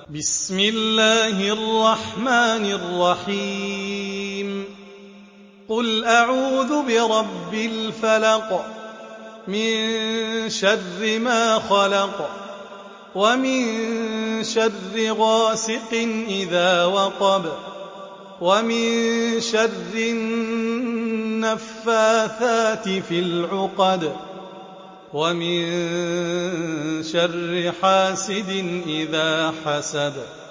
بسم الله الرحمن الرحيم قل أعوذ برب الفلق من شر ما خلق ومن شر غاسق إذا وقب ومن شر النفاثات في العقد ومن شر حاسد إذا حسد